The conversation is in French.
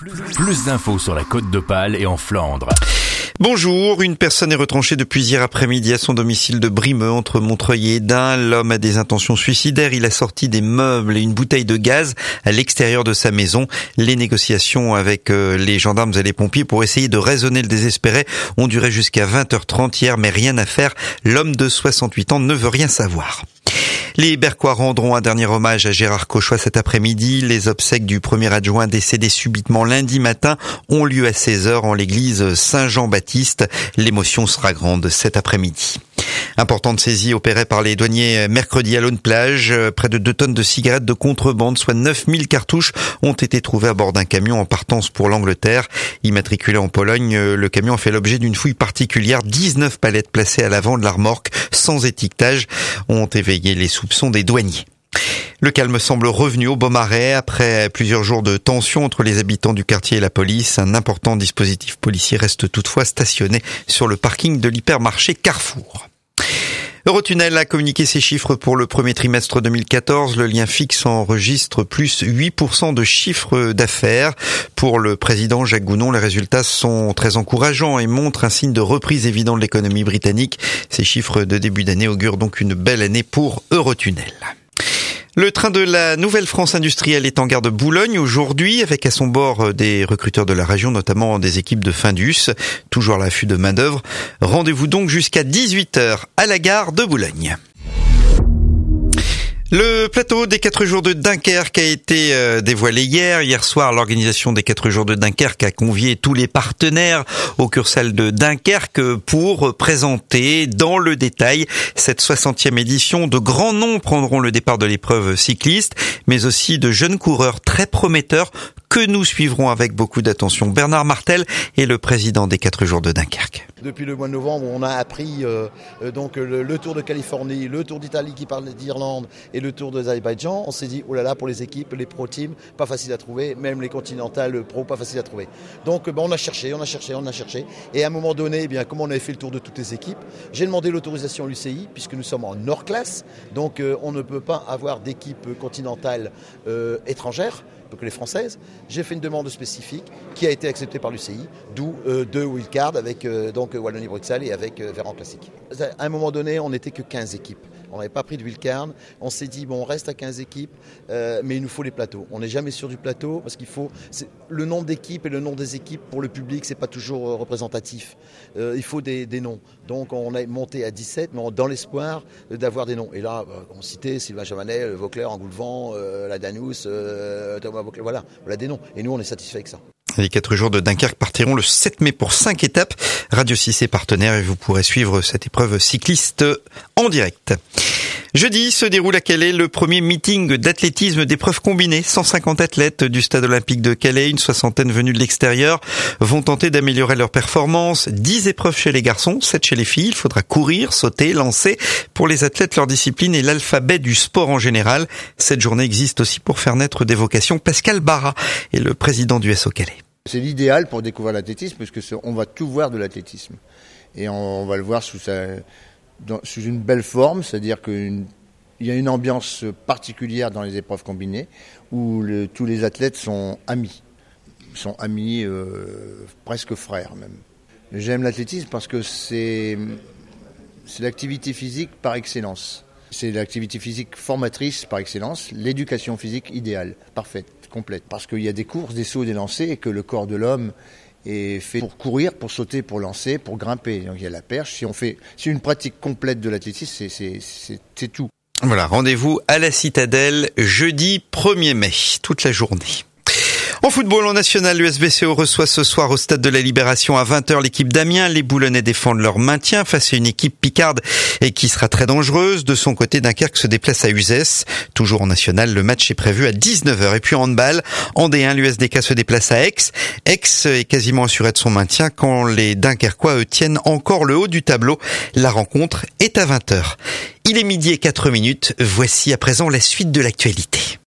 Plus d'infos sur la Côte d'Opale et en Flandre. Bonjour, une personne est retranchée depuis hier après-midi à son domicile de Brimeux entre Montreuil et Edin. L'homme a des intentions suicidaires. Il a sorti des meubles et une bouteille de gaz à l'extérieur de sa maison. Les négociations avec les gendarmes et les pompiers pour essayer de raisonner le désespéré ont duré jusqu'à 20h30 hier, mais rien à faire. L'homme de 68 ans ne veut rien savoir. Les Berquois rendront un dernier hommage à Gérard Cauchois cet après-midi. Les obsèques du premier adjoint décédé subitement lundi matin ont lieu à 16h en l'église Saint-Jean-Baptiste. L'émotion sera grande cet après-midi. Importante saisie opérée par les douaniers mercredi à Laune-Plage. Près de 2 tonnes de cigarettes de contrebande, soit 9000 cartouches, ont été trouvées à bord d'un camion en partance pour l'Angleterre. Immatriculé en Pologne, le camion a fait l'objet d'une fouille particulière. 19 palettes placées à l'avant de la remorque sans étiquetage ont éveillé les soupçons des douaniers. Le calme semble revenu au Beaumarais après plusieurs jours de tension entre les habitants du quartier et la police. Un important dispositif policier reste toutefois stationné sur le parking de l'hypermarché Carrefour. Eurotunnel a communiqué ses chiffres pour le premier trimestre 2014. Le lien fixe enregistre plus 8% de chiffre d'affaires. Pour le président Jacques Gounon, les résultats sont très encourageants et montrent un signe de reprise évident de l'économie britannique. Ces chiffres de début d'année augurent donc une belle année pour Eurotunnel. Le train de la Nouvelle-France industrielle est en gare de Boulogne aujourd'hui, avec à son bord des recruteurs de la région, notamment des équipes de Findus, toujours à l'affût de main-d'œuvre. Rendez-vous donc jusqu'à 18h à la gare de Boulogne. Le plateau des 4 jours de Dunkerque a été dévoilé hier. Hier soir, l'organisation des 4 jours de Dunkerque a convié tous les partenaires au Cursal de Dunkerque pour présenter dans le détail cette 60e édition. De grands noms prendront le départ de l'épreuve cycliste, mais aussi de jeunes coureurs très prometteurs que nous suivrons avec beaucoup d'attention. Bernard Martel est le président des 4 jours de Dunkerque. Depuis le mois de novembre, on a appris donc le Tour de Californie, le Tour d'Italie qui parle d'Irlande et le Tour d'Azerbaïdjan. On s'est dit, oh là là, pour les équipes, les pro teams, pas facile à trouver, même les continentales pro, pas facile à trouver. Donc on a cherché. Et à un moment donné, eh bien, comme on avait fait le tour de toutes les équipes, j'ai demandé l'autorisation à l'UCI, puisque nous sommes en hors classe. Donc on ne peut pas avoir d'équipe continentale étrangère que les françaises. J'ai fait une demande spécifique qui a été acceptée par l'UCI, d'où 2 wildcards avec donc Wallonie-Bruxelles et avec Véran Classique. À un moment donné, on n'était que 15 équipes. On n'avait pas pris de wildcard. On s'est dit, bon, on reste à 15 équipes, mais il nous faut les plateaux. On n'est jamais sûr du plateau parce qu'il faut... Le nombre d'équipes et le nom des équipes pour le public, c'est pas toujours représentatif. Il faut des noms. Donc on a monté à 17, mais dans l'espoir d'avoir des noms. Et là, on citait Sylvain Chavanel, Vauclair, Angoulevent, la Danous, Thomas Vauclair, voilà des noms. Et nous, on est satisfait avec ça. Les 4 jours de Dunkerque partiront le 7 mai pour 5 étapes. Radio 6 est partenaire et vous pourrez suivre cette épreuve cycliste en direct. Jeudi se déroule à Calais le premier meeting d'athlétisme d'épreuves combinées. 150 athlètes du stade olympique de Calais, une 60aine venus de l'extérieur, vont tenter d'améliorer leur performance. 10 épreuves chez les garçons, 7 chez les filles. Il faudra courir, sauter, lancer. Pour les athlètes, leur discipline est l'alphabet du sport en général. Cette journée existe aussi pour faire naître des vocations. Pascal Barra est le président du SO Calais. C'est l'idéal pour découvrir l'athlétisme parce que on va tout voir de l'athlétisme. Et on va le voir sous une belle forme, c'est-à-dire qu'il y a une ambiance particulière dans les épreuves combinées où tous les athlètes sont amis. Presque frères même. J'aime l'athlétisme parce que c'est l'activité physique par excellence. C'est l'activité physique formatrice par excellence, l'éducation physique idéale, parfaite, complète. Parce qu'il y a des courses, des sauts, des lancers et que le corps de l'homme est fait pour courir, pour sauter, pour lancer, pour grimper. Donc il y a la perche. Si une pratique complète de l'athlétisme, c'est tout. Voilà, rendez-vous à la Citadelle jeudi 1er mai, toute la journée. En football, en national, l'USBCO reçoit ce soir au Stade de la Libération à 20h l'équipe d'Amiens. Les Boulonnais défendent leur maintien face à une équipe picarde et qui sera très dangereuse. De son côté, Dunkerque se déplace à Uzès. Toujours en national, le match est prévu à 19h. Et puis en handball, en D1, l'USDK se déplace à Aix. Aix est quasiment assuré de son maintien quand les Dunkerquois, eux, tiennent encore le haut du tableau. La rencontre est à 20h. Il est 12h04. Voici à présent la suite de l'actualité.